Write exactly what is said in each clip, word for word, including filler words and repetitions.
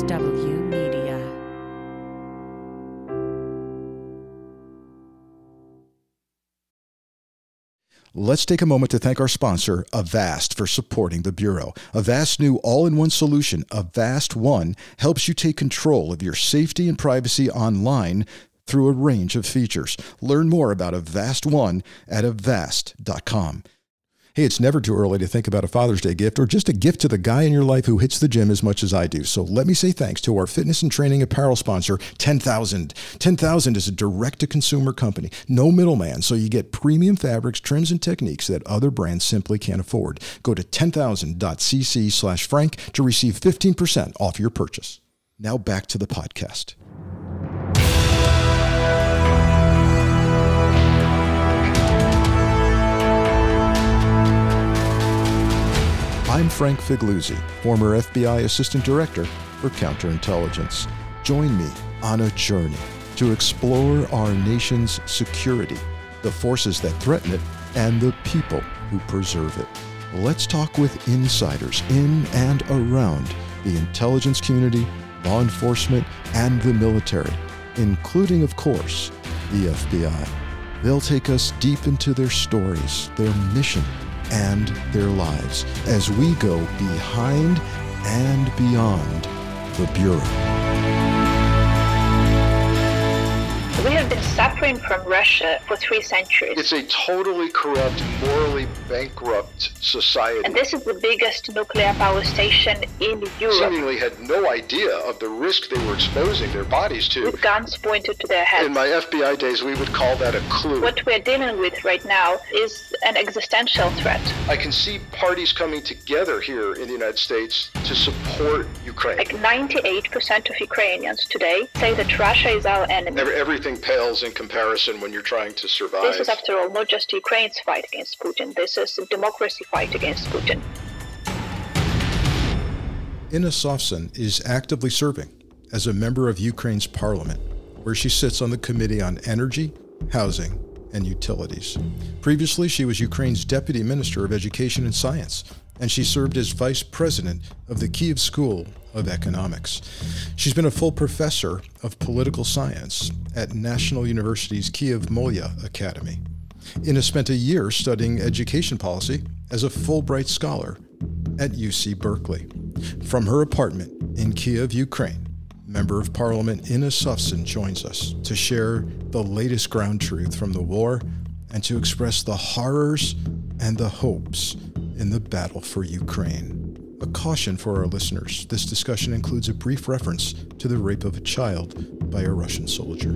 H W Media. Let's take a moment to thank our sponsor, Avast, for supporting the Bureau. Avast's new all-in-one solution, Avast One, helps you take control of your safety and privacy online through a range of features. Learn more about Avast One at avast dot com. Hey, it's never too early to think about a Father's Day gift or just a gift to the guy in your life who hits the gym as much as I do. So let me say thanks to our fitness and training apparel sponsor, ten thousand. ten thousand is a direct-to-consumer company, no middleman, so you get premium fabrics, trims, and techniques that other brands simply can't afford. Go to ten thousand dot c c slash frank to receive fifteen percent off your purchase. Now back to the podcast. I'm Frank Figliuzzi, former F B I Assistant Director for Counterintelligence. Join me on a journey to explore our nation's security, the forces that threaten it, and the people who preserve it. Let's talk with insiders in and around the intelligence community, law enforcement, and the military, including, of course, the F B I. They'll take us deep into their stories, their mission, and their lives as we go behind and beyond the Bureau. We have been suffering from Russia for three centuries. It's a totally corrupt, morally bankrupt society. And this is the biggest nuclear power station in Europe. Seemingly had no idea of the risk they were exposing their bodies to. With guns pointed to their heads. In my F B I days, we would call that a clue. What we're dealing with right now is an existential threat. I can see parties coming together here in the United States to support Ukraine. Like ninety-eight percent of Ukrainians today say that Russia is our enemy. Every, everything pales in comparison when you're trying to survive. This is, after all, not just Ukraine's fight against Putin. This is a democracy fight against Putin. Inna Sovsun is actively serving as a member of Ukraine's parliament, where she sits on the Committee on Energy, Housing, and Utilities. Previously, she was Ukraine's Deputy Minister of Education and Science, and she served as Vice President of the Kyiv School of Economics. She's been a full professor of political science at National University's Kyiv-Mohyla Academy. Inna spent a year studying education policy as a Fulbright Scholar at U C Berkeley. From her apartment in Kyiv, Ukraine, Member of Parliament Inna Sovsun joins us to share the latest ground truth from the war and to express the horrors and the hopes in the battle for Ukraine. A caution for our listeners, this discussion includes a brief reference to the rape of a child by a Russian soldier.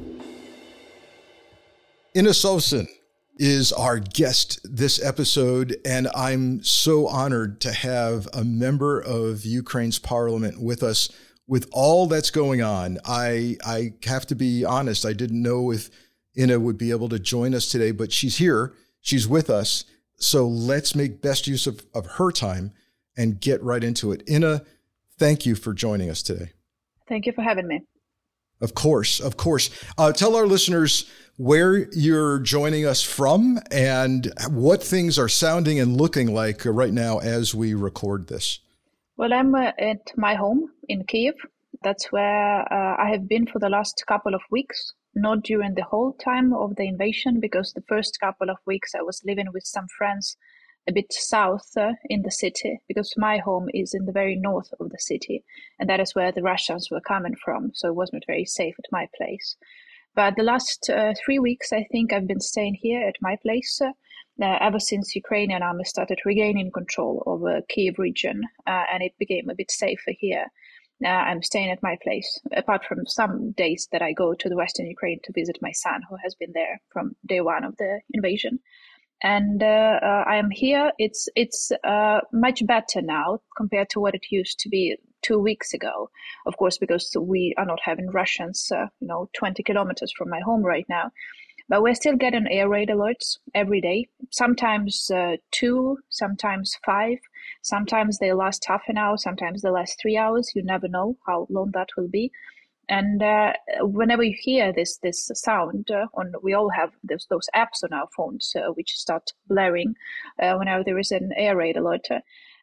Inna Sovsun is our guest this episode, and I'm so honored to have a member of Ukraine's parliament with us with all that's going on. I I have to be honest, I didn't know if Inna would be able to join us today, but she's here, she's with us, so let's make best use of, of her time and get right into it. Inna, thank you for joining us today. Thank you for having me. Of course, of course. Uh, tell our listeners where you're joining us from and what things are sounding and looking like right now as we record this. Well, I'm uh, at my home in Kyiv. That's where uh, I have been for the last couple of weeks, not during the whole time of the invasion, because the first couple of weeks I was living with some friends a bit south uh, in the city, because my home is in the very north of the city, and that is where the Russians were coming from, so it was not very safe at my place. But the last uh, three weeks, I think I've been staying here at my place uh, uh, ever since Ukrainian army started regaining control over Kyiv region, uh, and it became a bit safer here. Uh, I'm staying at my place, apart from some days that I go to the Western Ukraine to visit my son, who has been there from day one of the invasion. And uh, uh, I am here. It's it's uh, much better now compared to what it used to be two weeks ago. Of course, because we are not having Russians, uh, you know, twenty kilometers from my home right now. But we're still getting air raid alerts every day. Sometimes uh, two, sometimes five. Sometimes they last half an hour. Sometimes they last three hours. You never know how long that will be. And uh, whenever you hear this this sound, uh, on we all have those, those apps on our phones uh, which start blaring uh, whenever there is an air raid alert.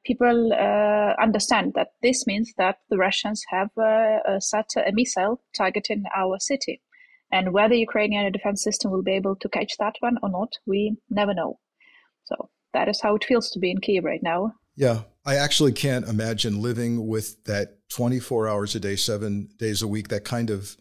people uh, understand that this means that the Russians have uh, uh, set a missile targeting our city. And whether Ukrainian defense system will be able to catch that one or not, we never know. So that is how it feels to be in Kyiv right now. Yeah, I actually can't imagine living with that twenty-four hours a day, seven days a week, that kind of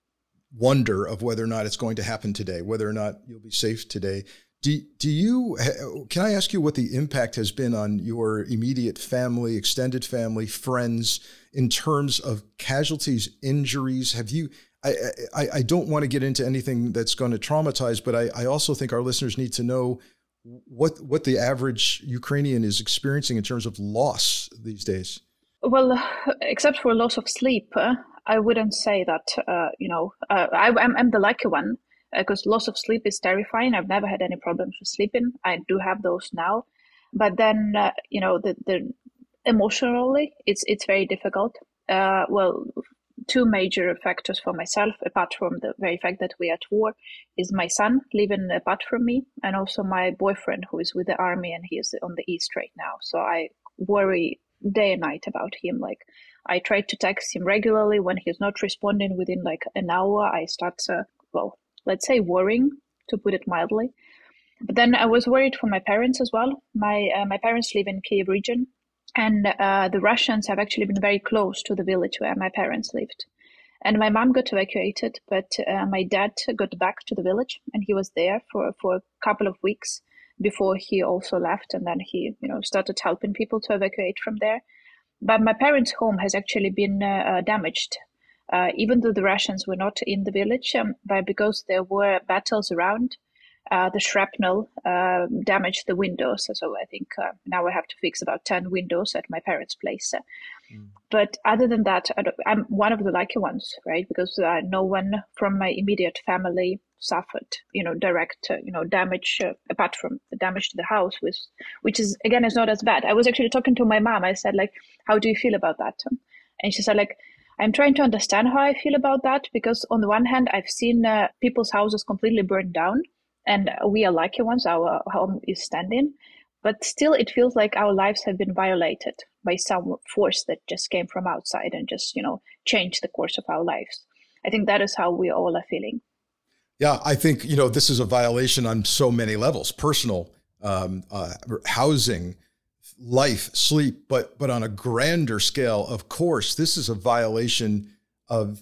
wonder of whether or not it's going to happen today, whether or not you'll be safe today. Do, do you, can I ask you what the impact has been on your immediate family, extended family, friends, in terms of casualties, injuries? Have you, I, I, I don't want to get into anything that's going to traumatize, but I, I also think our listeners need to know what, what the average Ukrainian is experiencing in terms of loss these days. Well, except for loss of sleep, uh, I wouldn't say that, uh, you know, uh, I, I'm, I'm the lucky one. Because loss of sleep is terrifying. I've never had any problems with sleeping. I do have those now, but then uh, you know, the, the emotionally, it's it's very difficult. Uh, well, two major factors for myself, apart from the very fact that we are at war, is my son living apart from me, and also my boyfriend who is with the army and he is on the east right now. So I worry day and night about him. Like I try to text him regularly. When he's not responding within like an hour, I start uh, well. let's say worrying, to put it mildly. But then I was worried for my parents as well. My uh, my parents live in Kyiv region, and uh, the Russians have actually been very close to the village where my parents lived. And my mom got evacuated, but uh, my dad got back to the village, and he was there for, for a couple of weeks before he also left, and then he you know started helping people to evacuate from there. But my parents' home has actually been uh, damaged. Uh, even though the Russians were not in the village, um, but because there were battles around, uh, the shrapnel uh, damaged the windows. So I think uh, now I have to fix about ten windows at my parents' place. Mm. But other than that, I'm one of the lucky ones, right? Because uh, no one from my immediate family suffered, you know, direct, uh, you know, damage, uh, apart from the damage to the house, which, which is, again, is not as bad. I was actually talking to my mom. I said, like, how do you feel about that? And she said, like, I'm trying to understand how I feel about that, because on the one hand, I've seen uh, people's houses completely burned down, and we are lucky ones, our home is standing, but still it feels like our lives have been violated by some force that just came from outside and just, you know, changed the course of our lives. I think that is how we all are feeling. Yeah, I think, you know, this is a violation on so many levels, personal, um, uh, housing, life, sleep, but but on a grander scale, of course, this is a violation of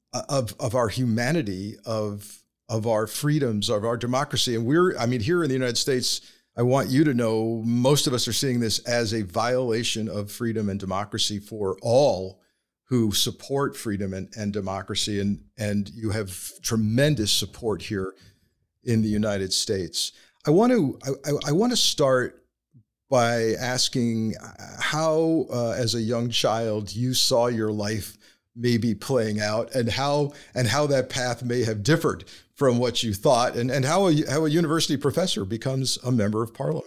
of of our humanity, of of our freedoms, of our democracy. And we're, I mean, here in the United States, I want you to know, most of us are seeing this as a violation of freedom and democracy for all who support freedom and, and democracy. And, and you have tremendous support here in the United States. I want to, I, I want to start by asking how, uh, as a young child, you saw your life maybe playing out, and how and how that path may have differed from what you thought, and, and how a how a university professor becomes a member of parliament.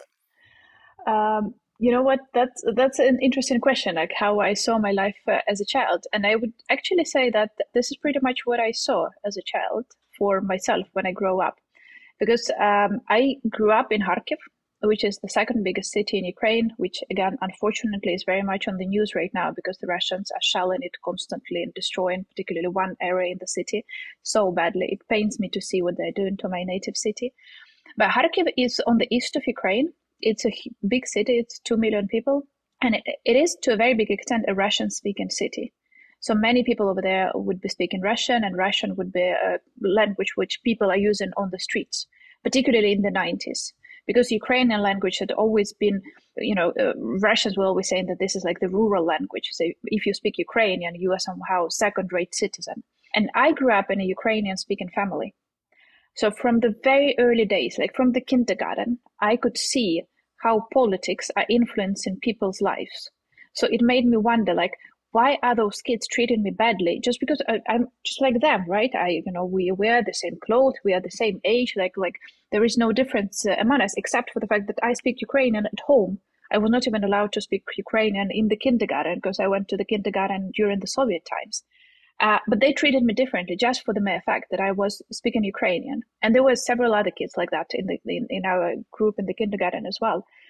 Um, you know what? That's that's an interesting question. Like how I saw my life uh, as a child, and I would actually say that this is pretty much what I saw as a child for myself when I grow up, because um, I grew up in Kharkiv, which is the second biggest city in Ukraine, which again, unfortunately, is very much on the news right now because the Russians are shelling it constantly and destroying particularly one area in the city so badly. It pains me to see what they're doing to my native city. But Kharkiv is on the east of Ukraine. It's a big city. It's two million people. And it, it is, to a very big extent, a Russian-speaking city. So many people over there would be speaking Russian, and Russian would be a language which people are using on the streets, particularly in the nineties. Because Ukrainian language had always been, you know, uh, Russians were always saying that this is like the rural language. So if you speak Ukrainian, you are somehow second-rate citizen. And I grew up in a Ukrainian-speaking family. So from the very early days, like from the kindergarten, I could see how politics are influencing people's lives. So it made me wonder, like, why are those kids treating me badly? Just because I, I'm just like them, right? I, you know, we wear the same clothes, we are the same age. Like, like there is no difference uh, among us, except for the fact that I speak Ukrainian at home. I was not even allowed to speak Ukrainian in the kindergarten because I went to the kindergarten during the Soviet times. Uh, but they treated me differently just for the mere fact that I was speaking Ukrainian. And there were several other kids like that in the in, in our group in the kindergarten as well.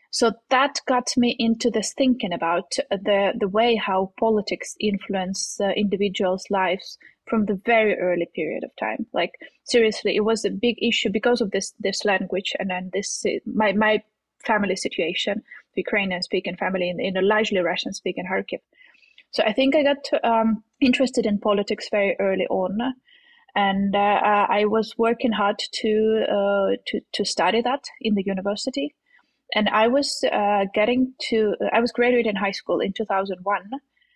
So that got me into this thinking about the, the way how politics influence uh, individuals' lives from the very early period of time. Like, seriously, it was a big issue because of this this language and then this uh, my my family situation, Ukrainian-speaking family in, in a largely Russian-speaking Kharkiv. So I think I got um, interested in politics very early on. And uh, I was working hard to, uh, to to study that in the university. And I was uh, getting to, I was graduating high school in two thousand one.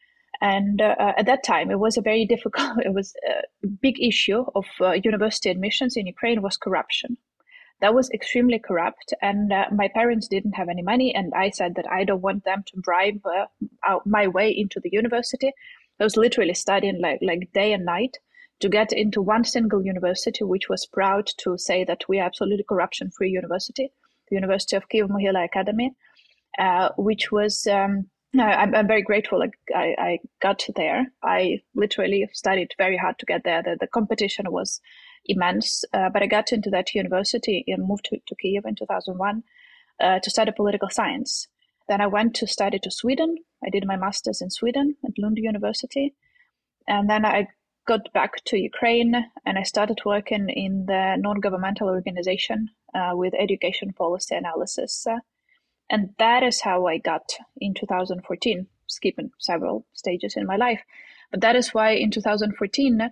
And uh, at that time, it was a very difficult, it was a big issue of uh, university admissions in Ukraine was corruption. That was extremely corrupt. And uh, my parents didn't have any money. And I said that I don't want them to bribe uh, out my way into the university. I was literally studying like, like day and night to get into one single university, which was proud to say that we are absolutely corruption-free university. University of Kyiv-Mohyla Academy, uh, which was, um, I'm, I'm very grateful like, I, I got there. I literally studied very hard to get there. The, the competition was immense, uh, but I got into that university and moved to, to Kyiv in two thousand one uh, to study political science. Then I went to study to Sweden. I did my master's in Sweden at Lund University. And then I got back to Ukraine and I started working in the non-governmental organization uh, with education policy analysis. Uh, and that is how I got in two thousand fourteen, skipping several stages in my life. But that is why in two thousand fourteen, uh,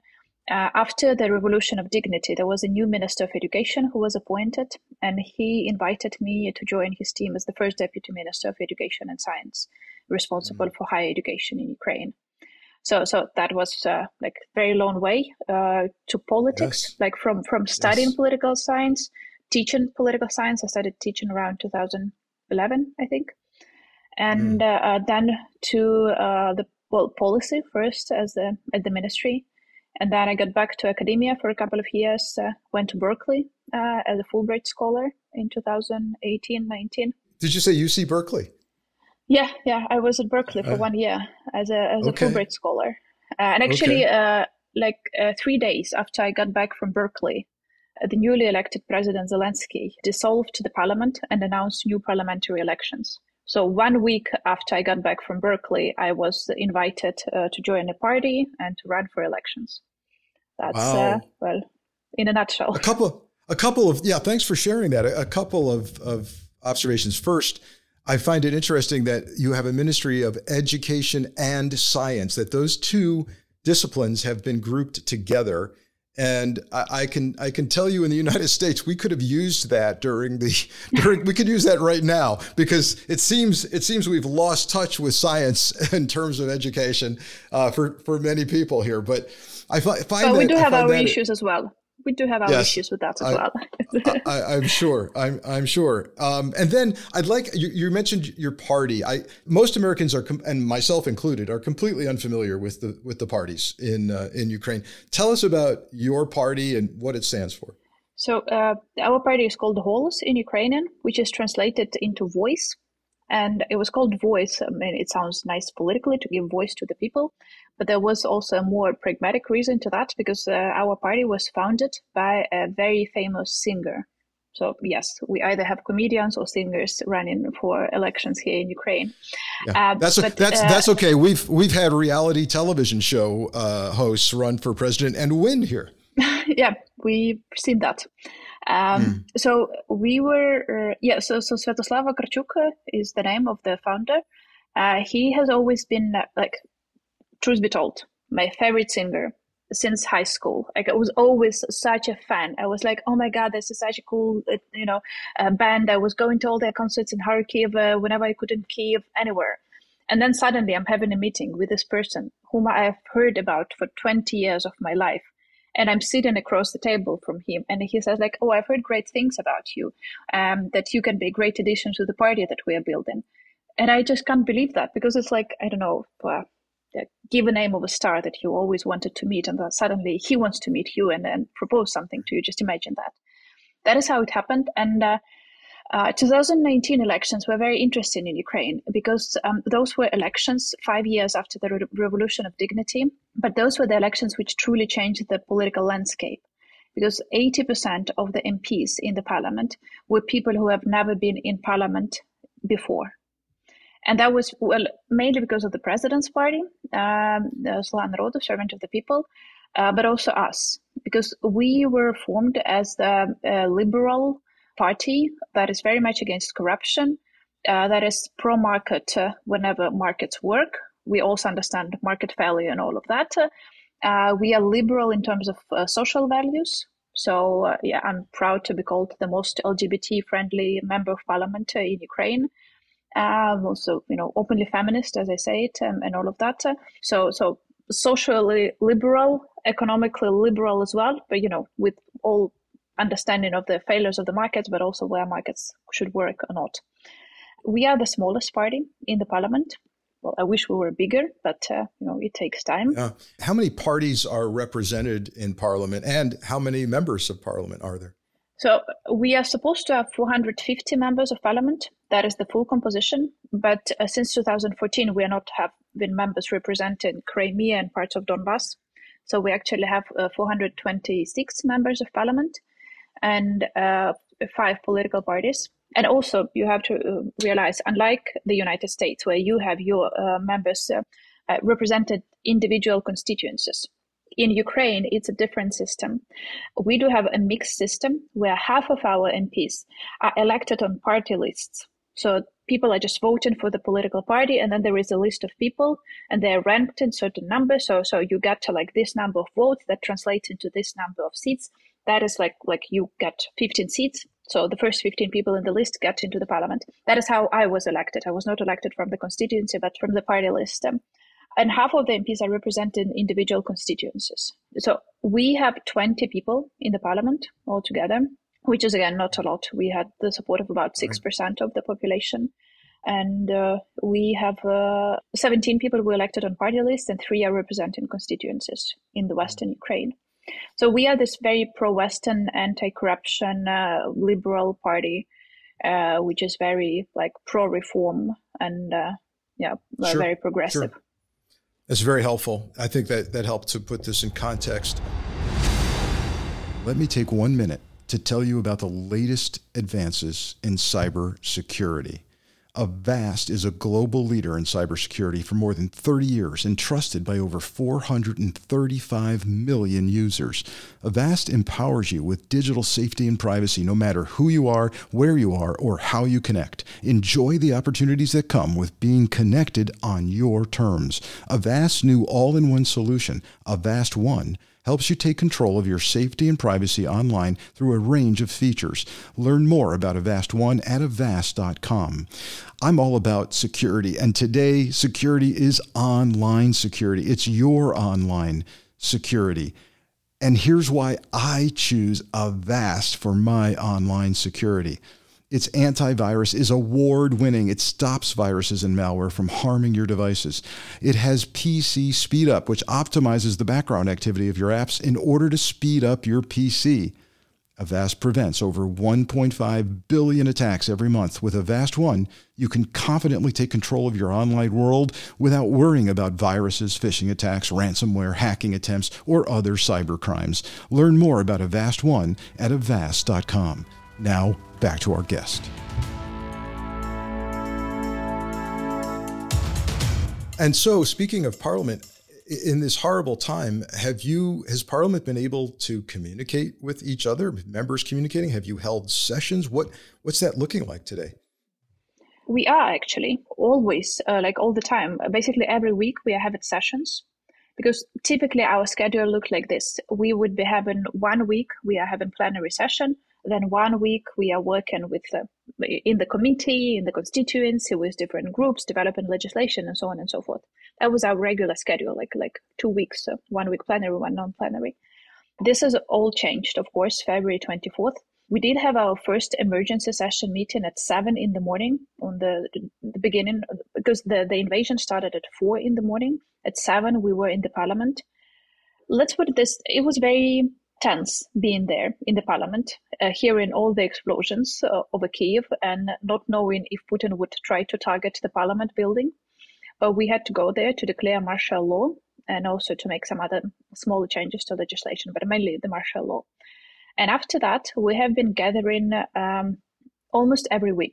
after the Revolution of Dignity, there was a new Minister of Education who was appointed, and he invited me to join his team as the first Deputy Minister of Education and Science, responsible mm-hmm. for higher education in Ukraine. So, so that was uh, like very long way uh, to politics. Yes. Like from from studying yes. political science, teaching political science. I started teaching around two thousand eleven, I think, and mm. uh, then to uh, the well, policy first as the at the ministry, and then I got back to academia for a couple of years. Uh, went to Berkeley uh, as a Fulbright scholar in two thousand eighteen, nineteen. Did you say U C Berkeley? Yeah, yeah, I was at Berkeley for uh, one year as a as okay. a Fulbright scholar, uh, and actually, okay. uh, like uh, three days after I got back from Berkeley, uh, the newly elected President Zelensky dissolved the parliament and announced new parliamentary elections. So one week after I got back from Berkeley, I was invited uh, to join a party and to run for elections. That's wow. uh, well, in a nutshell. A couple, a couple of yeah. Thanks for sharing that. A, a couple of of observations. First, I find it interesting that you have a Ministry of Education and Science, that those two disciplines have been grouped together. And I, I can I can tell you in the United States, we could have used that during the during we could use that right now, because it seems it seems we've lost touch with science in terms of education uh, for, for many people here. But I fi- find but that we do have our that issues it, as well. We do have our yes, issues with that as I, well. I, I'm sure. I'm I'm sure. Um, and then I'd like you, you mentioned your party. I most Americans are, and myself included, are completely unfamiliar with the with the parties in uh, in Ukraine. Tell us about your party and what it stands for. So uh, our party is called Голос in Ukrainian, which is translated into voice. And it was called Voice. I mean, it sounds nice politically to give voice to the people, but there was also a more pragmatic reason to that, because uh, our party was founded by a very famous singer. So yes, we either have comedians or singers running for elections here in Ukraine. Yeah. Uh, that's but, that's uh, that's okay. We've we've had reality television show uh, hosts run for president and win here. Yeah, we've seen that. Um, mm. So we were, uh, yeah, so, so Sviatoslav Vakarchuk is the name of the founder. Uh, he has always been, uh, like, truth be told, my favorite singer since high school. Like, I was always such a fan. I was like, oh my God, this is such a cool, uh, you know, uh, band. I was going to all their concerts in Kharkiv uh, whenever I could in Kyiv, anywhere. And then suddenly I'm having a meeting with this person whom I have heard about for twenty years of my life. And I'm sitting across the table from him, and he says, like, oh, I've heard great things about you, um, that you can be a great addition to the party that we are building. And I just can't believe that, because it's like, I don't know, uh, give a name of a star that you always wanted to meet, and then suddenly he wants to meet you and then propose something to you. Just imagine that. That is how it happened. And uh, uh, twenty nineteen elections were very interesting in Ukraine, because um, those were elections five years after the Re- Revolution of Dignity. But those were the elections which truly changed the political landscape, because eighty percent of the M Ps in the parliament were people who have never been in parliament before. And that was, well, mainly because of the president's party, um, the Slovan Narod, Servant of the People, uh, but also us, because we were formed as the uh, liberal party that is very much against corruption, uh, that is pro-market uh, whenever markets work. We also understand market value and all of that. Uh, we are liberal in terms of uh, social values. So, uh, yeah, I'm proud to be called the most L G B T-friendly member of parliament uh, in Ukraine. Um, also, you know, openly feminist, as I say it, um, and all of that. So, so socially liberal, economically liberal as well, but, you know, with all understanding of the failures of the markets, but also where markets should work or not. We are the smallest party in the parliament. Well, I wish we were bigger, but, uh, you know, it takes time. Yeah. How many parties are represented in parliament, and how many members of parliament are there? So we are supposed to have four hundred fifty members of parliament. That is the full composition. But uh, since two thousand fourteen, we are not have been members representing Crimea and parts of Donbass. So we actually have uh, four hundred twenty-six members of parliament and uh, five political parties. And also you have to uh, realize, unlike the United States, where you have your uh, members uh, uh, represented individual constituencies, in Ukraine, it's a different system. We do have a mixed system where half of our M Ps are elected on party lists. So people are just voting for the political party, and then there is a list of people, and they're ranked in certain numbers. So, so you get to like this number of votes that translates into this number of seats. That is like like you get fifteen seats. So the first fifteen people in the list get into the parliament. That is how I was elected. I was not elected from the constituency, but from the party list. And half of the M Ps are represented in individual constituencies. So we have twenty people in the parliament altogether, which is, again, not a lot. We had the support of about six percent of the population. And uh, we have uh, seventeen people who were elected on party lists, and three are representing constituencies in the Western Ukraine. So we are this very pro-Western, anti-corruption, uh, liberal party, uh, which is very like pro-reform and uh, yeah, sure. very progressive. Sure. That's very helpful. I think that that helped to put this in context. Let me take one minute to tell you about the latest advances in cybersecurity. Avast is a global leader in cybersecurity for more than thirty years and trusted by over four hundred thirty-five million users. Avast empowers you with digital safety and privacy no matter who you are, where you are, or how you connect. Enjoy the opportunities that come with being connected on your terms. Avast's new all-in-one solution, Avast One, helps you take control of your safety and privacy online through a range of features. Learn more about Avast One at avast dot com. I'm all about security, and today security is online security. It's your online security. And here's why I choose Avast for my online security. Its antivirus is award-winning. It stops viruses and malware from harming your devices. It has P C Speed Up, which optimizes the background activity of your apps in order to speed up your P C. Avast prevents over one point five billion attacks every month. With Avast One, you can confidently take control of your online world without worrying about viruses, phishing attacks, ransomware, hacking attempts, or other cybercrimes. Learn more about Avast One at avast dot com. Now, back to our guest. And so, speaking of Parliament, in this horrible time, have you, has Parliament been able to communicate with each other, members communicating? Have you held sessions? What What's that looking like today? We are actually always, uh, like all the time. Basically, every week we are having sessions, because typically our schedule looked like this. We would be having one week, we are having plenary session. Then one week we are working with uh, in the committee, in the constituency, with different groups, developing legislation and so on and so forth. That was our regular schedule, like like two weeks, uh, one week plenary, one non-plenary. This has all changed, of course, February twenty-fourth. We did have our first emergency session meeting at seven in the morning on the, the beginning, because the, the invasion started at four in the morning. At seven, we were in the parliament. Let's put it this, it was very tense being there in the parliament, uh, hearing all the explosions uh, over Kyiv and not knowing if Putin would try to target the parliament building. But we had to go there to declare martial law and also to make some other small changes to legislation, but mainly the martial law. And after that, we have been gathering um, almost every week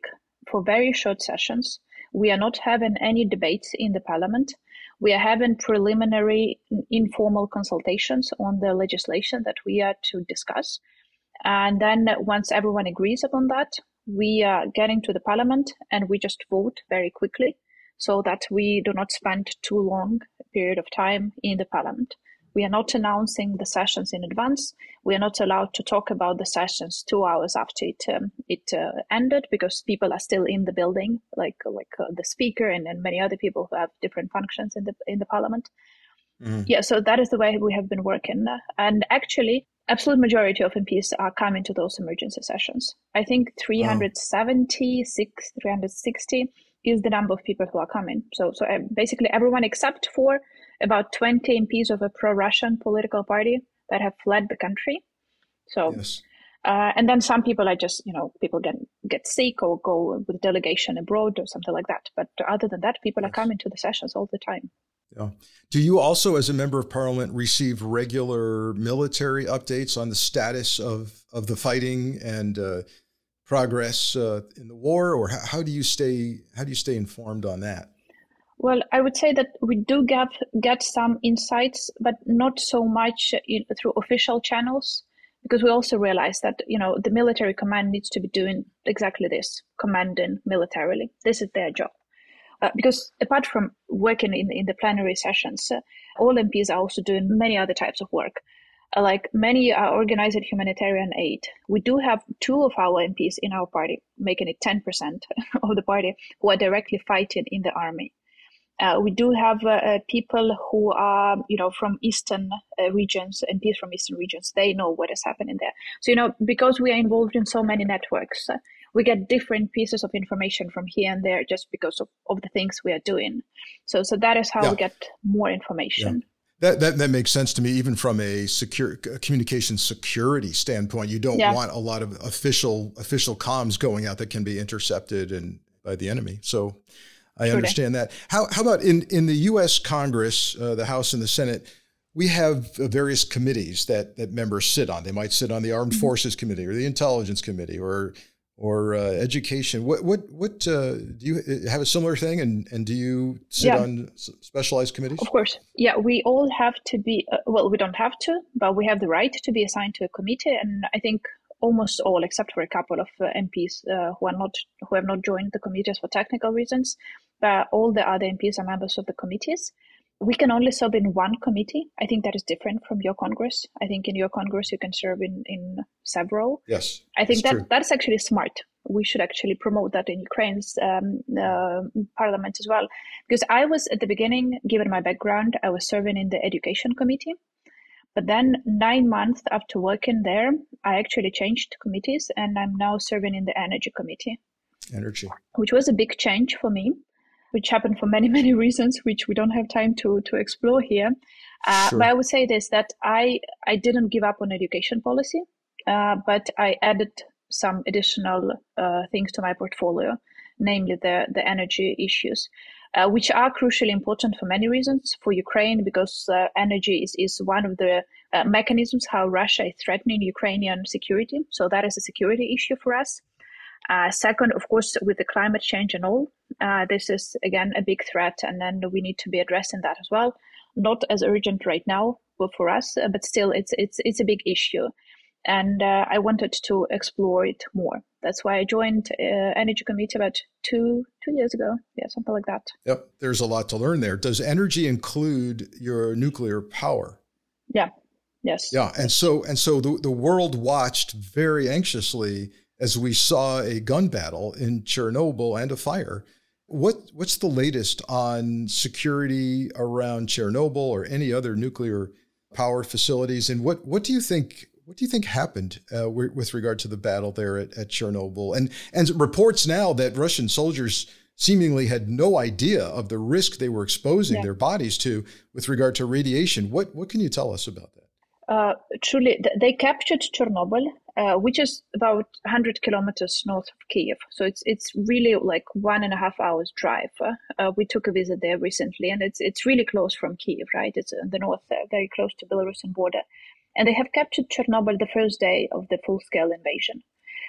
for very short sessions. We are not having any debates in the parliament. We are having preliminary informal consultations on the legislation that we are to discuss. And then once everyone agrees upon that, we are getting to the parliament and we just vote very quickly so that we do not spend too long a period of time in the parliament. We are not announcing the sessions in advance. We are not allowed to talk about the sessions two hours after it um, it uh, ended, because people are still in the building, like like uh, the speaker and, and many other people who have different functions in the in the parliament. Mm-hmm. Yeah, so that is the way we have been working. And actually, absolute majority of M Ps are coming to those emergency sessions. I think three hundred seventy-six, wow. three hundred sixty is the number of people who are coming. So, so basically everyone except for about twenty M Ps of a pro-Russian political party that have fled the country. So, yes. uh, and then some people are just, you know, people get get sick or go with delegation abroad or something like that. But other than that, people yes. are coming to the sessions all the time. Yeah. Do you also, as a member of parliament, receive regular military updates on the status of, of the fighting and uh, progress uh, in the war, or how, how do you stay how do you stay informed on that? Well, I would say that we do get get some insights, but not so much in, through official channels, because we also realize that, you know, the military command needs to be doing exactly this, commanding militarily. This is their job. Uh, because apart from working in, in the plenary sessions, uh, all M Ps are also doing many other types of work. Uh, like many are organizing humanitarian aid. We do have two of our M Ps in our party, making it ten percent of the party, who are directly fighting in the army. Uh, we do have uh, uh, people who are, you know, from eastern uh, regions, M Ps from eastern regions. They know what is happening there. So, you know, because we are involved in so many networks, uh, we get different pieces of information from here and there just because of, of the things we are doing. So, so that is how yeah. we get more information. Yeah. That, that that makes sense to me, even from a secure communication security standpoint. You don't yeah. want a lot of official official comms going out that can be intercepted and by the enemy. So I sure understand that. How how about in, in the U S Congress, uh, the House and the Senate, we have uh, various committees that that members sit on. They might sit on the Armed mm-hmm. Forces Committee or the Intelligence Committee or or uh, education. What what what uh, do you have a similar thing? And and do you sit yeah. on specialized committees? Of course, yeah. We all have to be. Uh, well, we don't have to, but we have the right to be assigned to a committee. And I think almost all, except for a couple of uh, M Ps uh, who are not who have not joined the committees for technical reasons, but all the other M Ps are members of the committees. We can only serve in one committee. I think that is different from your Congress. I think in your Congress, you can serve in, in several. Yes. I think that true. that's actually smart. We should actually promote that in Ukraine's um, uh, parliament as well. Because I was at the beginning, given my background, I was serving in the education committee. But then nine months after working there, I actually changed committees and I'm now serving in the energy committee. Energy. Which was a big change for me, which happened for many, many reasons, which we don't have time to, to explore here. Uh, sure. But I would say this, that I, I didn't give up on education policy, uh, but I added some additional uh, things to my portfolio, namely the, the energy issues, uh, which are crucially important for many reasons. For Ukraine, because uh, energy is, is one of the uh, mechanisms how Russia is threatening Ukrainian security. So that is a security issue for us. Uh, second, of course, with the climate change and all, uh, this is, again, a big threat, and then we need to be addressing that as well. Not as urgent right now for us, but still it's it's it's a big issue. And uh, I wanted to explore it more. That's why I joined uh, Energy Committee about two two years ago. Yeah, something like that. Yep, there's a lot to learn there. Does energy include your nuclear power? Yeah, yes. Yeah, and so and so the, the world watched very anxiously as we saw a gun battle in Chernobyl and a fire. What what's the latest on security around Chernobyl or any other nuclear power facilities? And what what do you think what do you think happened uh, with regard to the battle there at, at Chernobyl? And and reports now that Russian soldiers seemingly had no idea of the risk they were exposing yeah. their bodies to with regard to radiation. What what can you tell us about that? Uh, truly, they captured Chernobyl, uh, which is about one hundred kilometers north of Kiev. So it's it's really like one and a half hours drive. Uh, we took a visit there recently, and it's it's really close from Kiev, right? It's in the north, uh, very close to Belarusian border. And they have captured Chernobyl the first day of the full-scale invasion.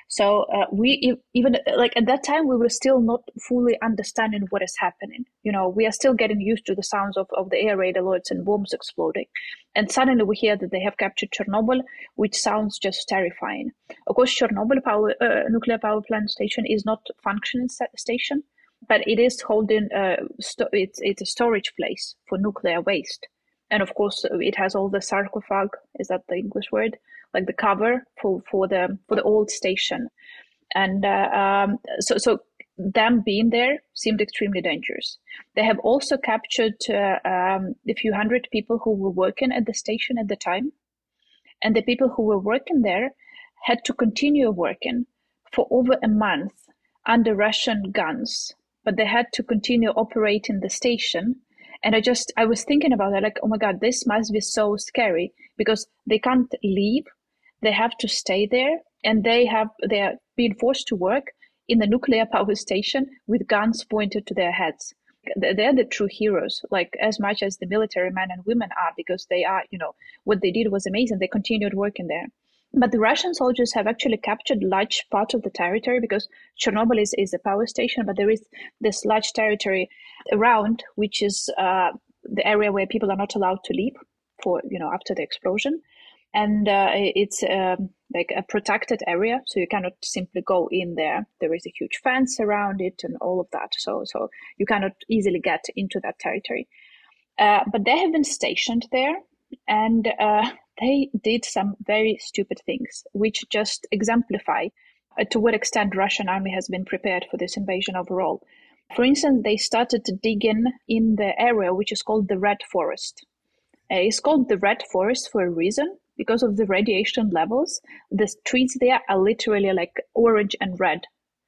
So uh, we even like at that time we were still not fully understanding what is happening. You know, we are still getting used to the sounds of, of the air raid alerts and bombs exploding, and suddenly we hear that they have captured Chernobyl, which sounds just terrifying. Of course, Chernobyl power uh, nuclear power plant station is not functioning station, but it is holding uh, sto- it's it's a storage place for nuclear waste, and of course it has all the sarcophag. Is that the English word? Like the cover for, for the for the old station, and uh, um, so so them being there seemed extremely dangerous. They have also captured uh, um, a few hundred people who were working at the station at the time, and the people who were working there had to continue working for over a month under Russian guns, but they had to continue operating the station. And I just I was thinking about that, like, oh my God, this must be so scary because they can't leave. They have to stay there, and they have they are being forced to work in the nuclear power station with guns pointed to their heads. They're the true heroes, like as much as the military men and women are, because they are, you know, what they did was amazing. They continued working there. But the Russian soldiers have actually captured large part of the territory, because Chernobyl is, is a power station, but there is this large territory around, which is uh, the area where people are not allowed to leave for, you know, after the explosion. And uh, it's um, like a protected area, so you cannot simply go in there. There is a huge fence around it and all of that, so so you cannot easily get into that territory. Uh, but they have been stationed there, and uh, they did some very stupid things, which just exemplify uh, to what extent Russian army has been prepared for this invasion overall. For instance, they started to dig in in the area which is called the Red Forest. Uh, it's called the Red Forest for a reason, because of the radiation levels. The trees there are literally like orange and red.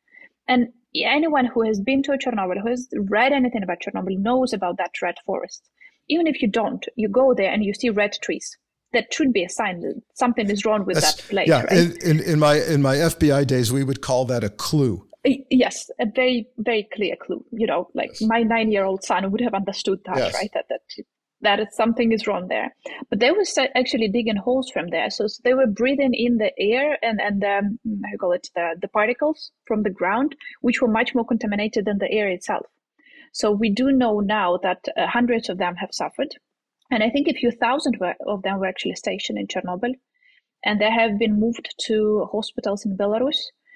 And anyone who has been to Chernobyl, who has read anything about Chernobyl, knows about that red forest. Even if you don't, you go there and you see red trees. That should be a sign that something is wrong with That's, that place. Yeah, right? in, in, in my in my F B I days, we would call that a clue. Yes, a very, very clear clue. You know, like yes. My nine-year-old son would have understood that, yes. right? That that that is, something is wrong there. But they were actually digging holes from there. So, so they were breathing in the air and, and um, how you call it, the, the particles from the ground, which were much more contaminated than the air itself. So we do know now that uh, hundreds of them have suffered. And I think a few thousand were, of them were actually stationed in Chernobyl. And they have been moved to hospitals in Belarus.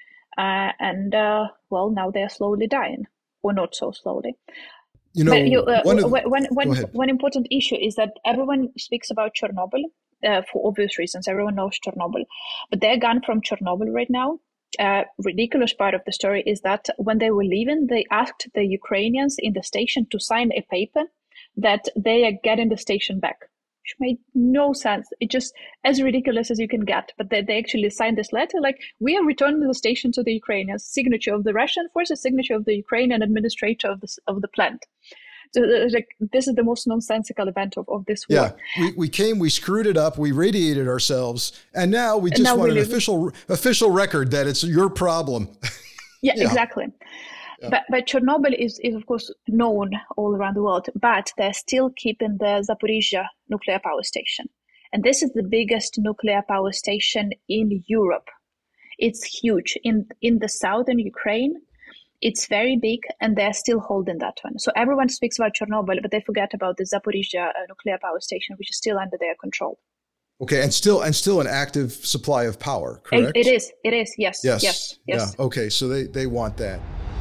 Uh, and, uh, well, now they're slowly dying, or not so slowly. You know, you, uh, one, of, one, one, one important issue is that everyone speaks about Chernobyl uh, for obvious reasons. Everyone knows Chernobyl, but they're gone from Chernobyl right now. Uh, ridiculous part of the story is that when they were leaving, they asked the Ukrainians in the station to sign a paper that they are getting the station back, which made no sense. It just as ridiculous as you can get. But they, they actually signed this letter like, we are returning the station to the Ukrainians, signature of the Russian forces, signature of the Ukrainian administrator of the, of the plant. So like, this is the most nonsensical event of, of this war. Yeah, we, we came, we screwed it up, we radiated ourselves, and now we just now want we an live. official official record that it's your problem. Yeah, yeah. exactly. Yeah. But but Chernobyl is, is of course known all around the world, but they're still keeping the Zaporizhzhia nuclear power station. And this is the biggest nuclear power station in Europe. It's huge. In in the southern Ukraine, it's very big, and they're still holding that one. So everyone speaks about Chernobyl, but they forget about the Zaporizhzhia uh, nuclear power station, which is still under their control. Okay, and still and still an active supply of power, correct? It, it is. It is. Yes. Yes. Yes. Yes. Yeah. Okay, so they, they want that.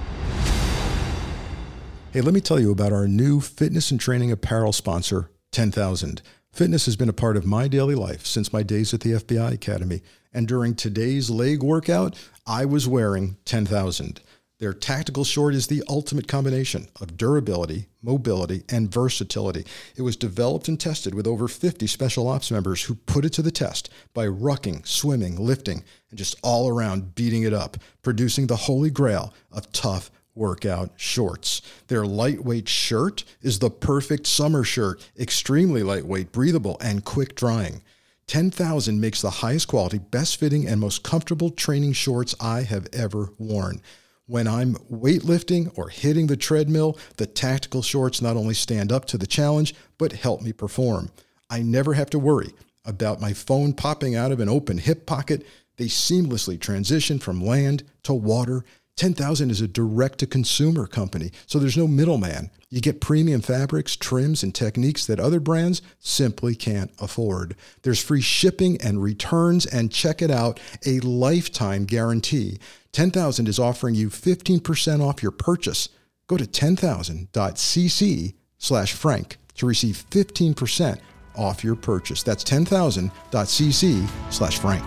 Hey, let me tell you about our new fitness and training apparel sponsor, ten thousand. Fitness has been a part of my daily life since my days at the F B I Academy. And during today's leg workout, I was wearing ten thousand. Their tactical short is the ultimate combination of durability, mobility, and versatility. It was developed and tested with over fifty special ops members who put it to the test by rucking, swimming, lifting, and just all around beating it up, producing the holy grail of tough workout shorts. Their lightweight shirt is the perfect summer shirt, extremely lightweight, breathable, and quick drying. ten thousand makes the highest quality, best fitting, and most comfortable training shorts I have ever worn. When I'm weightlifting or hitting the treadmill, the tactical shorts not only stand up to the challenge, but help me perform. I never have to worry about my phone popping out of an open hip pocket. They seamlessly transition from land to water. ten thousand is a direct-to-consumer company, so there's no middleman. You get premium fabrics, trims, and techniques that other brands simply can't afford. There's free shipping and returns, and check it out, a lifetime guarantee. ten thousand is offering you fifteen percent off your purchase. Go to ten thousand dot c c slash frank to receive fifteen percent off your purchase. That's ten thousand dot c c slash frank.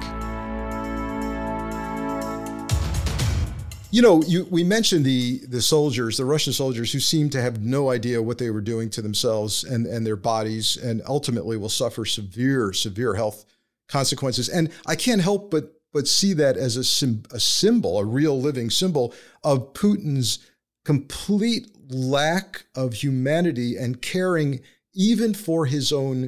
You know, you, we mentioned the the soldiers, the Russian soldiers, who seem to have no idea what they were doing to themselves and, and their bodies, and ultimately will suffer severe, severe health consequences. And I can't help but but see that as a, sim, a symbol, a real living symbol of Putin's complete lack of humanity and caring even for his own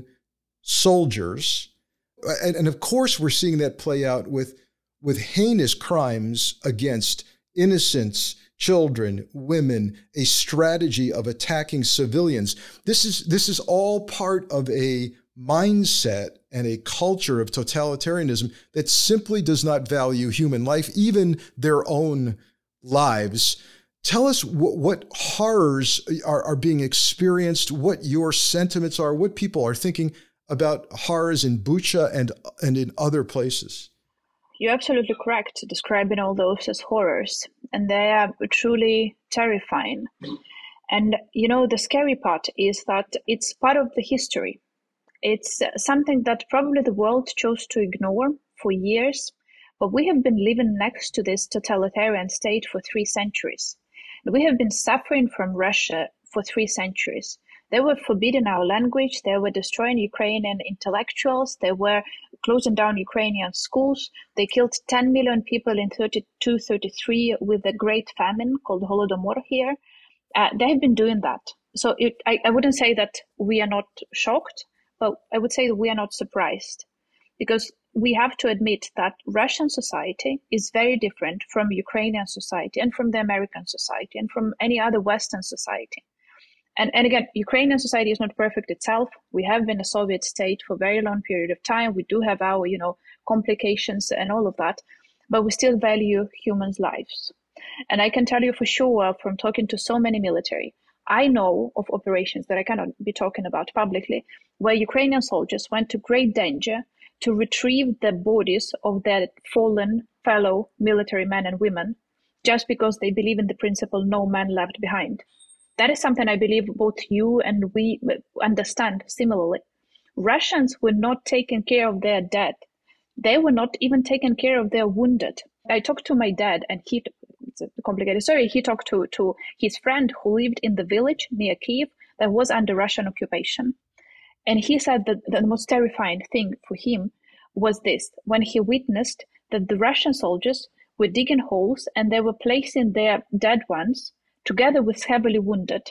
soldiers. And, and of course, we're seeing that play out with, with heinous crimes against innocents, children, women, a strategy of attacking civilians. This is this is all part of a mindset and a culture of totalitarianism that simply does not value human life, even their own lives. Tell us what, what horrors are, are being experienced, what your sentiments are, what people are thinking about horrors in Bucha and and in other places. You're absolutely correct describing all those as horrors, and they are truly terrifying. And, you know, the scary part is that it's part of the history. It's something that probably the world chose to ignore for years, but we have been living next to this totalitarian state for three centuries. We have been suffering from Russia for three centuries. They were forbidding our language, they were destroying Ukrainian intellectuals, they were closing down Ukrainian schools, they killed ten million people in thirty-two thirty-three with a great famine called Holodomor here. Uh, they have been doing that. So it, I, I wouldn't say that we are not shocked, but I would say that we are not surprised, because we have to admit that Russian society is very different from Ukrainian society and from the American society and from any other Western society. And, and again, Ukrainian society is not perfect itself. We have been a Soviet state for a very long period of time. We do have our, you know, complications and all of that, but we still value humans' lives. And I can tell you for sure from talking to so many military, I know of operations that I cannot be talking about publicly, where Ukrainian soldiers went to great danger to retrieve the bodies of their fallen fellow military men and women, just because they believe in the principle, no man left behind. That is something I believe both you and we understand similarly. Russians were not taking care of their dead. They were not even taking care of their wounded. I talked to my dad, and he, it's a complicated story, he talked to, to his friend who lived in the village near Kyiv that was under Russian occupation. And he said that the most terrifying thing for him was this, when he witnessed that the Russian soldiers were digging holes and they were placing their dead ones together with heavily wounded.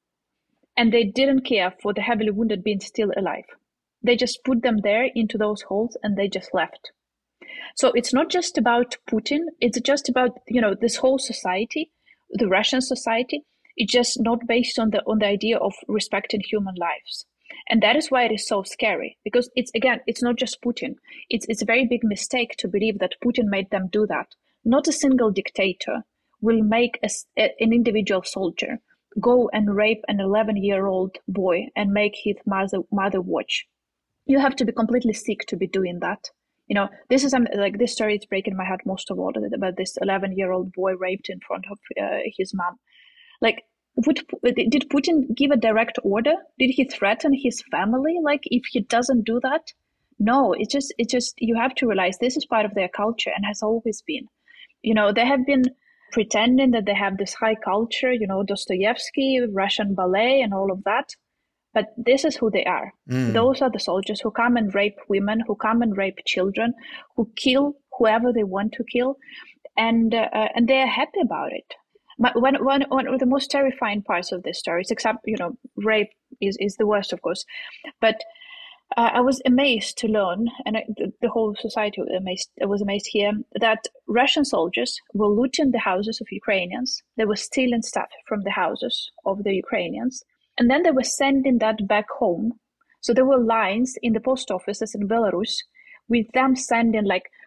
And they didn't care for the heavily wounded being still alive. They just put them there into those holes and they just left. So it's not just about Putin, it's just about, you know, this whole society, the Russian society. It's just not based on the on the idea of respecting human lives. And that is why it is so scary, because it's, again, it's not just Putin. It's, it's a very big mistake to believe that Putin made them do that. Not a single dictator will make a, an individual soldier go and rape an eleven-year-old boy and make his mother, mother watch. You have to be completely sick to be doing that. You know, this is something like this story is breaking my heart most of all, about this eleven-year-old boy raped in front of uh, his mom. Like, would, did Putin give a direct order? Did he threaten his family? Like, if he doesn't do that? No, it's just, it's just, you have to realize this is part of their culture and has always been. You know, they have been pretending that they have this high culture, you know, Dostoevsky, Russian ballet and all of that. But this is who they are. Mm. Those are the soldiers who come and rape women, who come and rape children, who kill whoever they want to kill. And uh, and they're happy about it. But one, one, one of the most terrifying parts of this story is, except, you know, rape is, is the worst, of course. But Uh, I was amazed to learn, and I, the, the whole society was amazed, was amazed here, that Russian soldiers were looting the houses of Ukrainians. They were stealing stuff from the houses of the Ukrainians, and then they were sending that back home. So there were lines in the post offices in Belarus with them sending like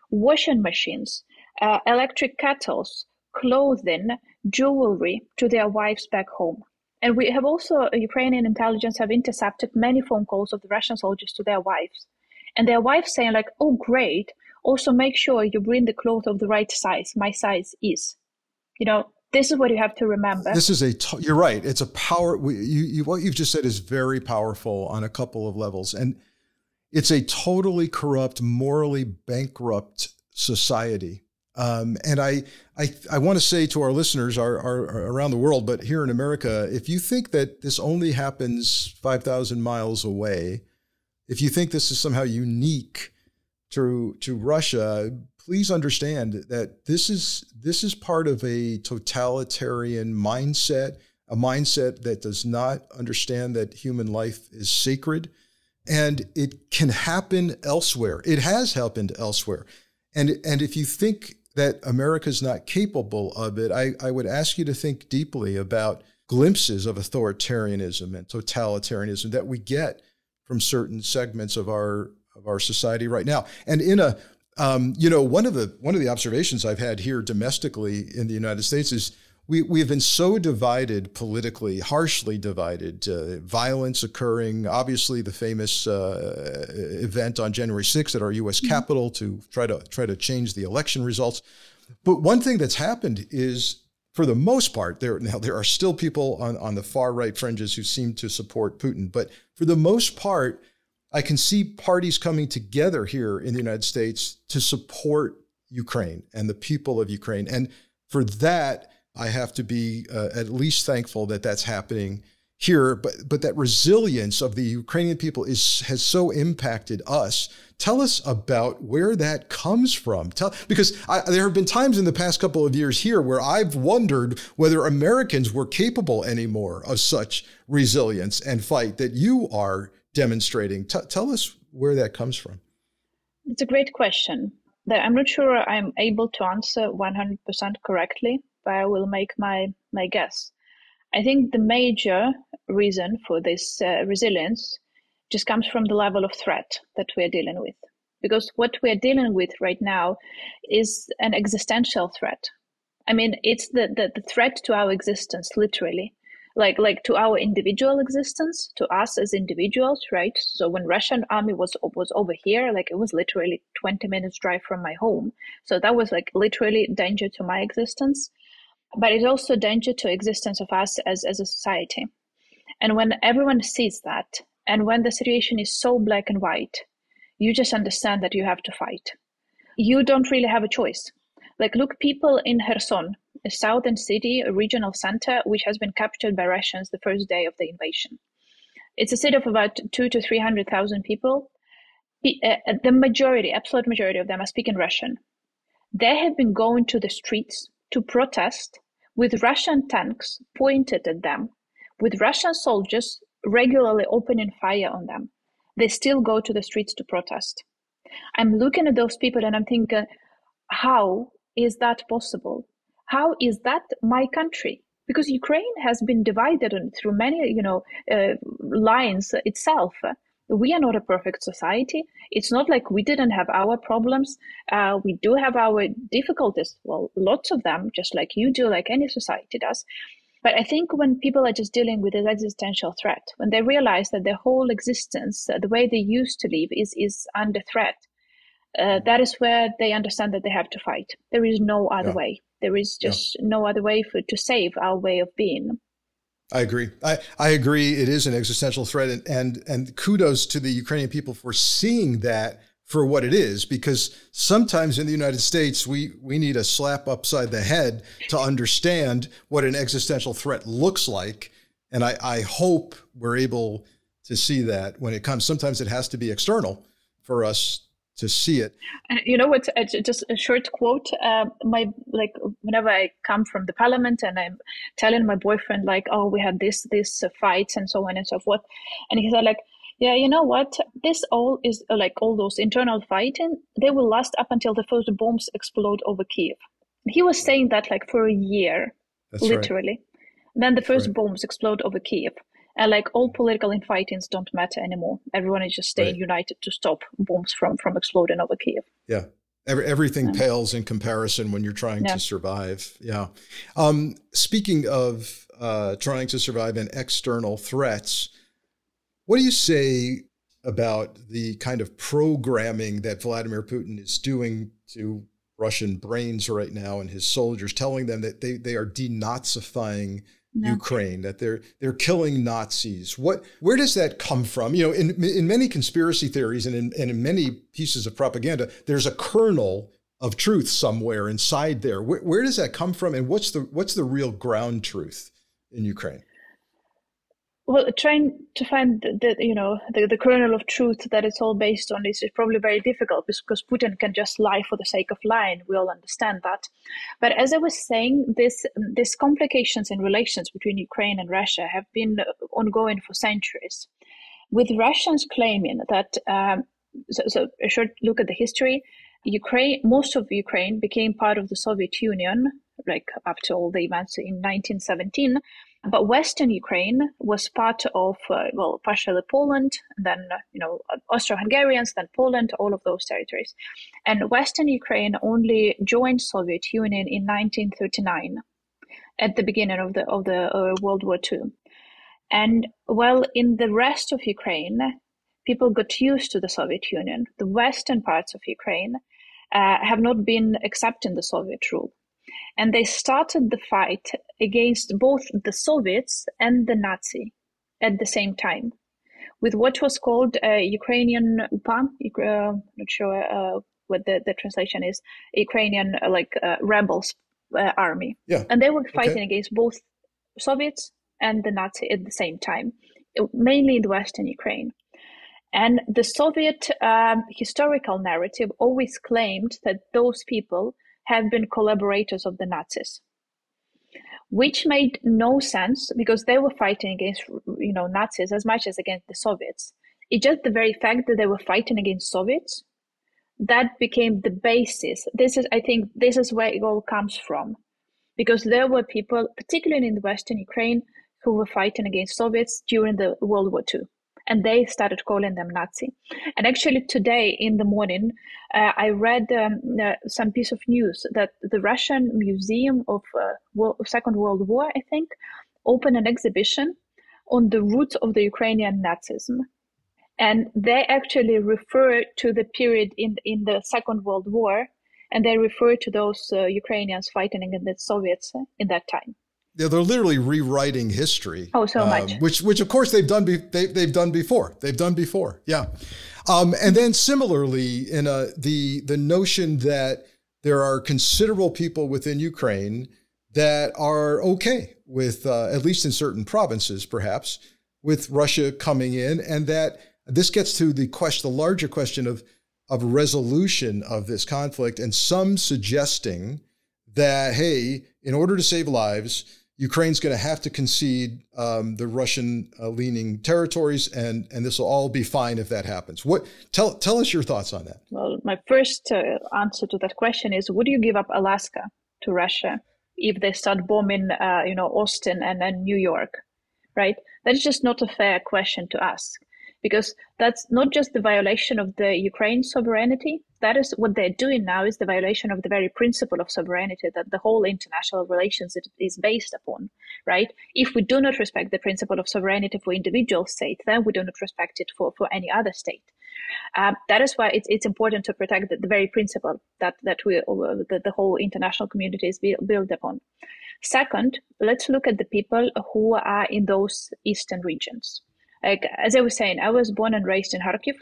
washing machines, uh, electric kettles, clothing, jewelry to their wives back home. And we have also, Ukrainian intelligence have intercepted many phone calls of the Russian soldiers to their wives. And their wives saying like, oh, great, also make sure you bring the clothes of the right size. My size is. You know, this is what you have to remember. This is a, you're right. It's a power, you, you, what you've just said is very powerful on a couple of levels. And it's a totally corrupt, morally bankrupt society. Um, and I, I, I want to say to our listeners are, are, are around the world, but here in America, if you think that this only happens five thousand miles away, if you think this is somehow unique to, to Russia, please understand that this is, this is part of a totalitarian mindset, a mindset that does not understand that human life is sacred. And it can happen elsewhere. It has happened elsewhere. And, and if you think that America's not capable of it, I, I would ask you to think deeply about glimpses of authoritarianism and totalitarianism that we get from certain segments of our of our society right now. And in a, um, you know, one of the one of the observations I've had here domestically in the United States is we we have been so divided politically, harshly divided, uh, violence occurring. Obviously, the famous uh, event on January sixth at our U S Capitol to try to try to change the election results. But one thing that's happened is, for the most part, there now there are still people on, on the far right fringes who seem to support Putin. But for the most part, I can see parties coming together here in the United States to support Ukraine and the people of Ukraine. And for that, I have to be uh, at least thankful that that's happening here. But but that resilience of the Ukrainian people is has so impacted us. Tell us about where that comes from. Tell, because I, there have been times in the past couple of years here where I've wondered whether Americans were capable anymore of such resilience and fight that you are demonstrating. T- tell us where that comes from. It's a great question that I'm not sure I'm able to answer one hundred percent correctly, but I will make my, my guess. I think the major reason for this uh, resilience just comes from the level of threat that we're dealing with. Because what we're dealing with right now is an existential threat. I mean, it's the, the, the threat to our existence, literally. Like like to our individual existence, to us as individuals, right? So when Russian army was was over here, like it was literally twenty minutes drive from my home. So that was like literally danger to my existence. But it's also danger to existence of us as, as a society. And when everyone sees that, and when the situation is so black and white, you just understand that you have to fight. You don't really have a choice. Like, look, people in Kherson, a southern city, a regional center, which has been captured by Russians the first day of the invasion. It's a city of about two to three hundred thousand people. The majority, absolute majority of them are speaking Russian. They have been going to the streets to protest with Russian tanks pointed at them, with Russian soldiers regularly opening fire on them. They still go to the streets to protest. I'm looking at those people and I'm thinking, how is that possible? How is that my country? Because Ukraine has been divided through many, you know, uh, lines itself. We are not a perfect society. It's not like we didn't have our problems. Uh, we do have our difficulties. Well, lots of them, just like you do, like any society does. But I think when people are just dealing with this existential threat, when they realize that their whole existence, uh, the way they used to live, is is under threat, uh, that is where they understand that they have to fight. There is no other yeah. way. There is just yeah. no other way for to save our way of being. I agree. I, I agree. It is an existential threat. And, and, and kudos to the Ukrainian people for seeing that for what it is, because sometimes in the United States, we, we need a slap upside the head to understand what an existential threat looks like. And I, I hope we're able to see that when it comes. Sometimes it has to be external for us to see it. And you know what, just a short quote, uh, my, like, whenever I come from the parliament and I'm telling my boyfriend, like, oh, we had this, this uh, fights and so on and so forth. And he said, like, yeah, you know what, this all is uh, like all those internal fighting, they will last up until the first bombs explode over Kiev. He was saying that like for a year, That's literally. Right. Then the That's first right. bombs explode over Kiev. And like all political infightings don't matter anymore. Everyone is just staying right. united to stop bombs from, from exploding over Kiev. Yeah, Every, everything pales in comparison when you're trying yeah. to survive. Yeah. Um, speaking of uh, trying to survive and external threats, what do you say about the kind of programming that Vladimir Putin is doing to Russian brains right now and his soldiers, telling them that they, they are denazifying No. Ukraine, that they're they're killing Nazis? What where does that come from? You know, in in many conspiracy theories and in, and in many pieces of propaganda, there's a kernel of truth somewhere inside there. Where, where does that come from, and what's the what's the real ground truth in Ukraine? Well, trying to find the, the you know the, the kernel of truth that it's all based on is, is probably very difficult, because Putin can just lie for the sake of lying. We all understand that. But as I was saying, this these complications in relations between Ukraine and Russia have been ongoing for centuries, with Russians claiming that. Um, so, so a short look at the history: Ukraine, most of Ukraine became part of the Soviet Union, like after all the events in nineteen seventeen. But Western Ukraine was part of, uh, well, partially Poland, then, uh, you know, Austro-Hungarians, then Poland, all of those territories. And Western Ukraine only joined Soviet Union in nineteen thirty-nine, at the beginning of the of the uh, World War Two. And while in the rest of Ukraine, people got used to the Soviet Union, the western parts of Ukraine uh, have not been accepting the Soviet rule. And they started the fight against both the Soviets and the Nazi at the same time, with what was called a Ukrainian U P A, uh, not sure uh, what the, the translation is, Ukrainian uh, like uh, rebels uh, army. Yeah. And they were fighting okay. against both Soviets and the Nazi at the same time, mainly in the Western Ukraine. And the Soviet um, historical narrative always claimed that those people have been collaborators of the Nazis, which made no sense, because they were fighting against, you know, Nazis as much as against the Soviets. It's just the very fact that they were fighting against Soviets that became the basis. This is, I think, this is where it all comes from, because there were people, particularly in the Western Ukraine, who were fighting against Soviets during the World War Two. And they started calling them Nazi. And actually today in the morning, uh, I read um, uh, some piece of news that the Russian Museum of uh, World, Second World War, I think, opened an exhibition on the roots of the Ukrainian Nazism. And they actually refer to the period in, in the Second World War, and they refer to those uh, Ukrainians fighting against the Soviets in that time. Yeah, they're literally rewriting history. Oh, so um, much. Which, which of course, they've done. Be, they, they've done before. They've done before. Yeah, um, and then similarly, in a, the the notion that there are considerable people within Ukraine that are okay with, uh, at least in certain provinces, perhaps, with Russia coming in, and that this gets to the question, the larger question of of resolution of this conflict, and some suggesting that, hey, in order to save lives, Ukraine's going to have to concede um, the Russian-leaning uh, territories, and and this will all be fine if that happens. What tell tell us your thoughts on that? Well, my first uh, answer to that question is: would you give up Alaska to Russia if they start bombing, uh, you know, Austin and, and New York? Right? That is just not a fair question to ask, because that's not just the violation of the Ukraine sovereignty. That is what they're doing now, is the violation of the very principle of sovereignty that the whole international relations is based upon, right? If we do not respect the principle of sovereignty for individual states, then we do not respect it for, for any other state. Um, that is why it's it's important to protect the, the very principle that that we that the whole international community is built upon. Second, let's look at the people who are in those eastern regions. Like, as I was saying, I was born and raised in Kharkiv,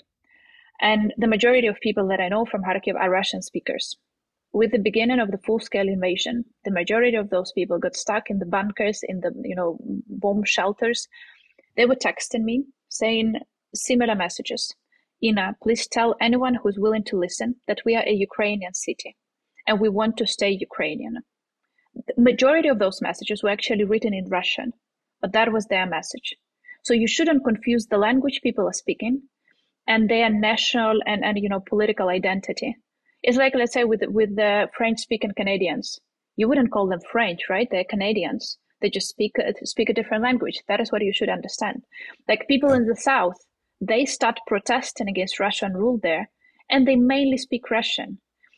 and the majority of people that I know from Kharkiv are Russian speakers. With the beginning of the full-scale invasion, the majority of those people got stuck in the bunkers, in the, you know, bomb shelters. They were texting me saying similar messages. Ina, please tell anyone who's willing to listen that we are a Ukrainian city and we want to stay Ukrainian. The majority of those messages were actually written in Russian, but that was their message. So you shouldn't confuse the language people are speaking and their national and, and you know, political identity. It's like, let's say, with with the French-speaking Canadians. You wouldn't call them French, right? They're Canadians. They just speak speak a different language. That is what you should understand. Like people in the South, they start protesting against Russian rule there, and they mainly speak Russian.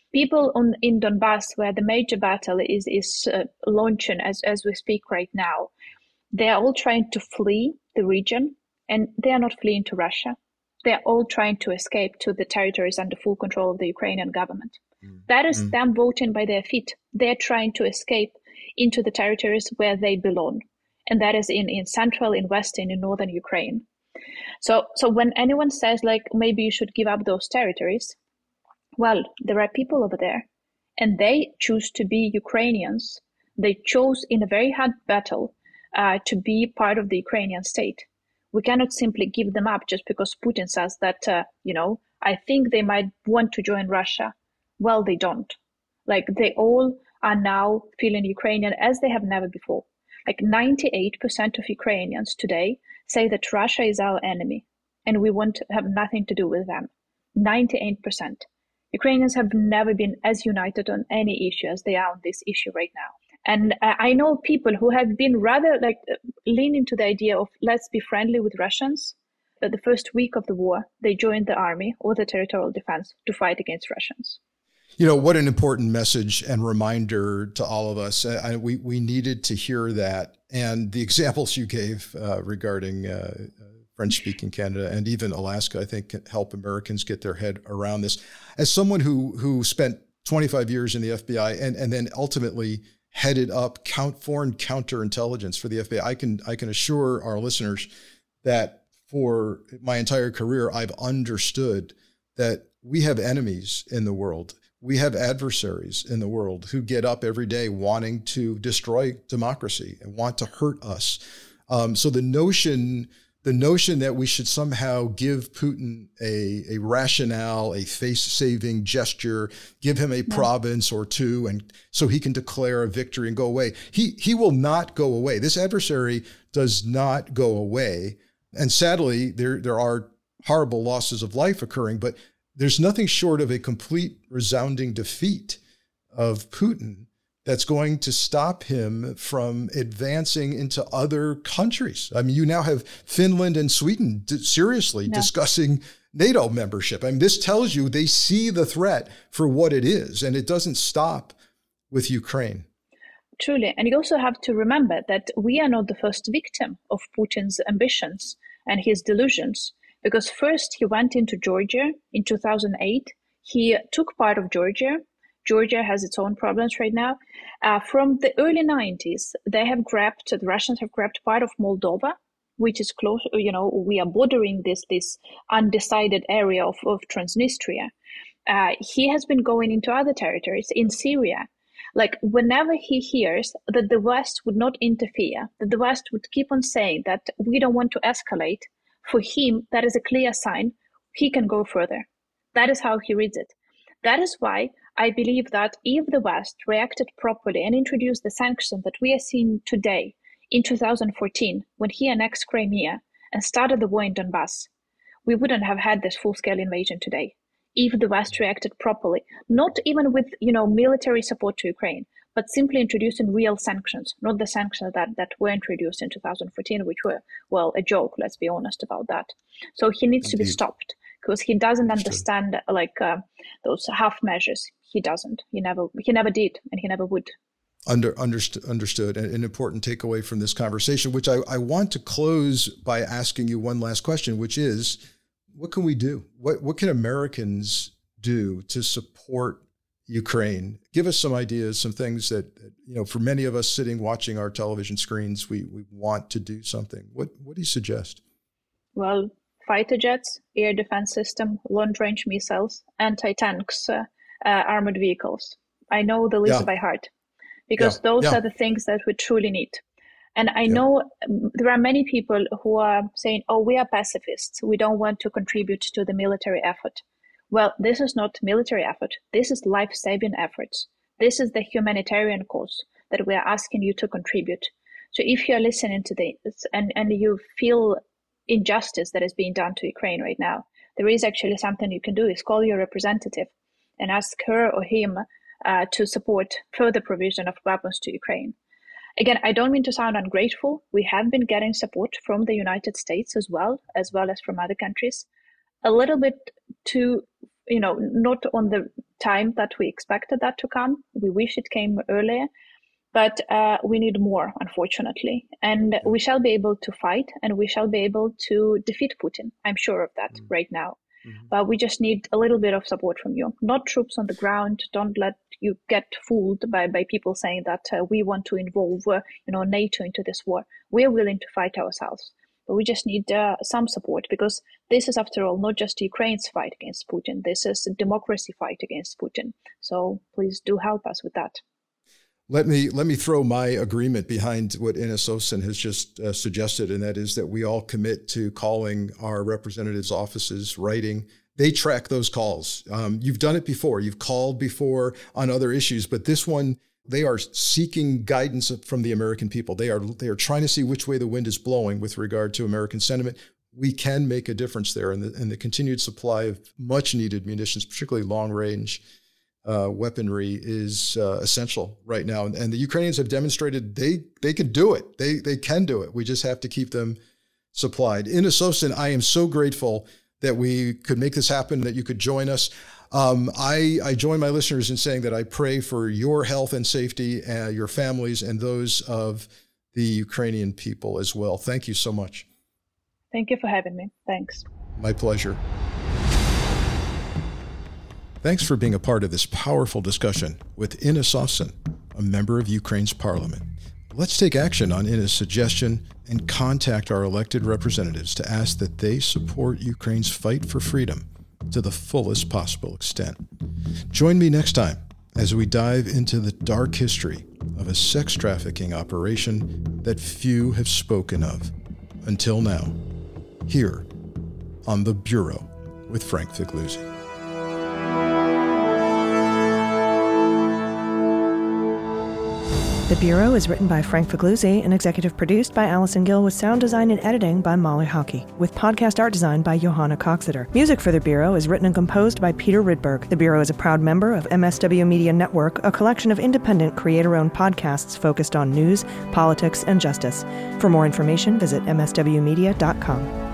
people on in Donbass, where the major battle is is uh, launching as as we speak right now, they are all trying to flee the region, and they are not fleeing to Russia. They are all trying to escape to the territories under full control of the Ukrainian government. Mm. That is mm. them voting by their feet. They're trying to escape into the territories where they belong, and that is in in central, in western, in northern Ukraine. So, so when anyone says like maybe you should give up those territories, well, there are people over there, and they choose to be Ukrainians. They chose in a very hard battle uh, to be part of the Ukrainian state. We cannot simply give them up just because Putin says that, uh, you know, I think they might want to join Russia. Well, they don't. Like, they all are now feeling Ukrainian as they have never before. Like ninety-eight percent of Ukrainians today say that Russia is our enemy and we want to have nothing to do with them. ninety-eight percent. Ukrainians have never been as united on any issue as they are on this issue right now. And uh, I know people who have been rather like uh, leaning to the idea of let's be friendly with Russians. But the first week of the war, they joined the army or the territorial defense to fight against Russians. You know, what an important message and reminder to all of us. I, we, we needed to hear that. And the examples you gave uh, regarding uh, French-speaking Canada and even Alaska, I think, can help Americans get their head around this. As someone who who spent twenty-five years in the F B I and, and then ultimately headed up count, foreign counterintelligence for the F B I, I can I can assure our listeners that for my entire career, I've understood that we have enemies in the world. We have adversaries in the world who get up every day wanting to destroy democracy and want to hurt us. Um, so the notion, the notion that we should somehow give Putin a, a rationale, a face-saving gesture, give him a no. province or two, and so he can declare a victory and go away. He he will not go away. This adversary does not go away. And sadly, there there are horrible losses of life occurring, but there's nothing short of a complete resounding defeat of Putin that's going to stop him from advancing into other countries. I mean, you now have Finland and Sweden d- seriously no. discussing NATO membership. I mean, this tells you they see the threat for what it is, and it doesn't stop with Ukraine. Truly. And you also have to remember that we are not the first victim of Putin's ambitions and his delusions. Because first he went into Georgia in two thousand eight. He took part of Georgia. Georgia has its own problems right now. Uh, from the early nineties, they have grabbed, the Russians have grabbed part of Moldova, which is close, you know, we are bordering this this undecided area of, of Transnistria. Uh, he has been going into other territories in Syria. Like, whenever he hears that the West would not interfere, that the West would keep on saying that we don't want to escalate, for him, that is a clear sign he can go further. That is how he reads it. That is why I believe that if the West reacted properly and introduced the sanctions that we are seeing today in two thousand fourteen, when he annexed Crimea and started the war in Donbass, we wouldn't have had this full-scale invasion today. If the West reacted properly, not even with, you know, military support to Ukraine, but simply introducing real sanctions, not the sanctions that, that were introduced in two thousand fourteen, which were, well, a joke, let's be honest about that. So he needs Indeed. to be stopped because he doesn't understand like uh, those half measures. He doesn't. He never he never did, and he never would. Under, underst- understood. An important takeaway from this conversation, which I, I want to close by asking you one last question, which is, what can we do? What what can Americans do to support Ukraine? Give us some ideas, some things that, you know, for many of us sitting watching our television screens, we, we want to do something. What what do you suggest? Well, fighter jets, air defense system, long-range missiles, anti-tanks, uh, uh, armored vehicles. I know the list yeah. by heart because yeah. those yeah. are the things that we truly need. And I yeah. know there are many people who are saying, oh, we are pacifists. We don't want to contribute to the military effort. Well, this is not military effort. This is life-saving efforts. This is the humanitarian cause that we are asking you to contribute. So if you're listening to this and, and you feel injustice that is being done to Ukraine right now, there is actually something you can do is call your representative and ask her or him uh, to support further provision of weapons to Ukraine. Again, I don't mean to sound ungrateful. We have been getting support from the United States as well, as well as from other countries. A little bit to, you know, not on the time that we expected that to come. We wish it came earlier, but uh, we need more, unfortunately. And we shall be able to fight, and we shall be able to defeat Putin. I'm sure of that mm-hmm. right now. Mm-hmm. But we just need a little bit of support from you, not troops on the ground. Don't let you get fooled by, by people saying that uh, we want to involve uh, you know, NATO into this war. We're willing to fight ourselves, but we just need uh, some support, because this is, after all, not just Ukraine's fight against Putin. This is a democracy fight against Putin. So please do help us with that. Let me let me throw my agreement behind what Ines Östlund has just uh, suggested, and that is that we all commit to calling our representatives' offices, writing. They track those calls. Um, you've done it before. You've called before on other issues, but this one, they are seeking guidance from the American people. They are they are trying to see which way the wind is blowing with regard to American sentiment. We can make a difference there, and the, and the continued supply of much-needed munitions, particularly long-range Uh, weaponry, is uh, essential right now. And, and the Ukrainians have demonstrated they they can do it. They they can do it. We just have to keep them supplied. Ines Östlund, I am so grateful that we could make this happen, that you could join us. Um, I, I join my listeners in saying that I pray for your health and safety, uh, your families, and those of the Ukrainian people as well. Thank you so much. Thank you for having me. Thanks. My pleasure. Thanks for being a part of this powerful discussion with Ines Östlund, a member of Ukraine's parliament. Let's take action on Ines' suggestion and contact our elected representatives to ask that they support Ukraine's fight for freedom to the fullest possible extent. Join me next time as we dive into the dark history of a sex trafficking operation that few have spoken of until now, here on The Bureau with Frank Figliuzzi. The Bureau is written by Frank Figliuzzi and executive produced by Allison Gill, with sound design and editing by Molly Hockey, with podcast art design by Johanna Coxeter. Music for The Bureau is written and composed by Peter Rydberg. The Bureau is a proud member of M S W Media Network, a collection of independent, creator-owned podcasts focused on news, politics, and justice. For more information, visit m s w media dot com.